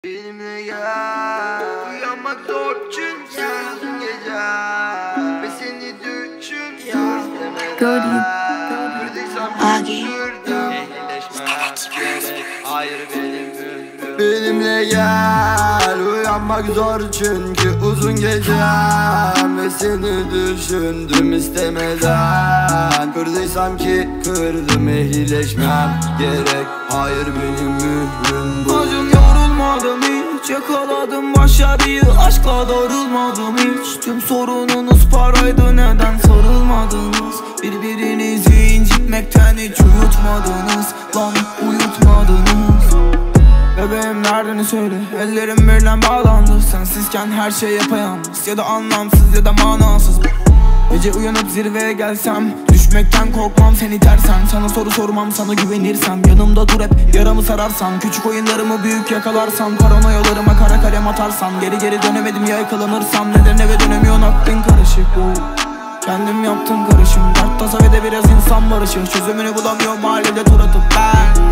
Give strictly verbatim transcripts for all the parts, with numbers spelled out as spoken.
Benimle gel. Uyanmak zor çünkü uzun gece ve seni düşün istemeden. Kırdıysam kırdım. Ehlileşmem gerek. Hayır benim ömrüm. Benimle gel. Uyanmak zor çünkü uzun gece ve seni düşündüm istemeden. Kırdıysam ki kırdım, ehlileşmem gerek. Hayır benim mührüm bu. Yorulmadım hiç, yakaladım başarıyı, aşkla darılmadım hiç. Tüm sorununuz paraydı, neden sarılmadınız? Birbirinizi incitmekten hiç uyutmadınız. Lan uyutmadınız. Bebeğim nereden söyle, ellerim birden bağlandı. Sensizken her şey yapayalnız, ya da anlamsız ya da manasız. Gece uyanıp zirveye gelsem, düşmekten korkmam seni tersen. Sana soru sormam, sana güvenirsem. Yanımda dur hep, yaramı sararsan. Küçük oyunlarımı büyük yakalarsam. Paranoyalarıma kara kalem atarsam. Geri geri dönemedim ya yakalanırsam. Neden eve dönemiyorsun, aklın karışık bu. Kendim yaptım karışım. Dert tasa ve de biraz insan barışı. Çözümünü bulamıyorum mahallede tur atıp ben.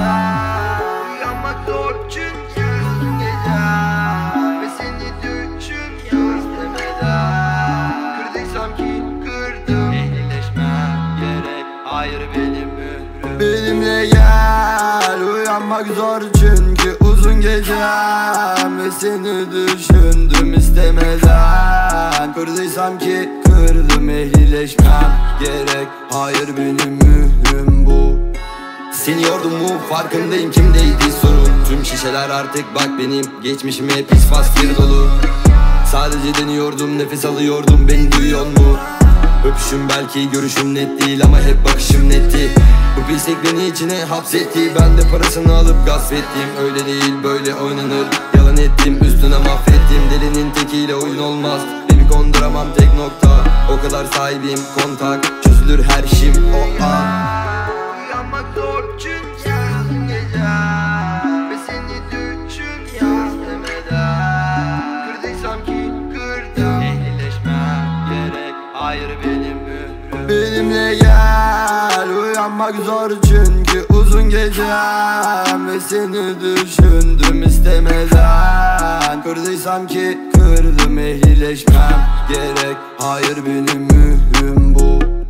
Uyanmak zor çünkü uzun gece ve seni düşün istemeden. Kırdıysam ki kırdım, ehlileşmem gerek. Hayır benim ömrüm. Benimle gel. Uyanmak zor çünkü uzun gece ve seni düşündüm istemeden. Kırdıysam ki kırdım, ehlileşmem gerek. Hayır benim mührüm bu. Seni yordum mu farkındayım, kimdeydi sorun? Tüm şişeler artık bak benim geçmişime pis fasfir dolu. Sadece deniyordum, nefes alıyordum, beni duyuyor mu? Öpüşüm belki, görüşüm net değil ama hep bakışım netti. Bu pislik beni içine hapsetti, ben de parasını alıp gasp ettim. Öyle değil böyle oynanır, yalan ettim, üstüne mahvettim. Delinin tekiyle oyun olmaz, beni konduramam tek nokta. O kadar sahibim kontak, çözülür her şim o an. Uyanmak zor çünkü uzun gece ve seni düşün istemeden. Kırdıysam ki kırdım, ehlileşmem gerek. Hayır benim mührüm. Benimle gel. Uyanmak zor çünkü uzun gece ve seni düşündüm istemeden. Kırdıysam ki kırdım, ehlileşmem gerek. Hayır benim mührüm bu.